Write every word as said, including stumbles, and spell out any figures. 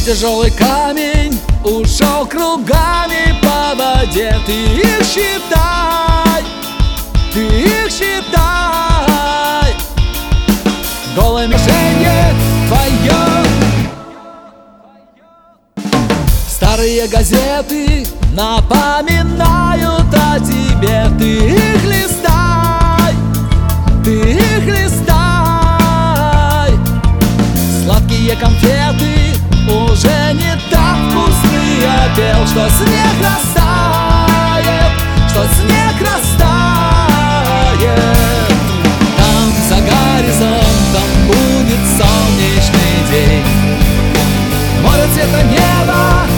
тяжелый камень ушел кругами по воде. Ты их считай, ты их считай. Голое мишенье твое. Старые газеты напоминают о тебе. Ты их листай, ты их листай. Сладкие конфеты уже не так вкусны, а пел, что снег растает, что снег растает. Там за горизонтом будет солнечный день, море цвета неба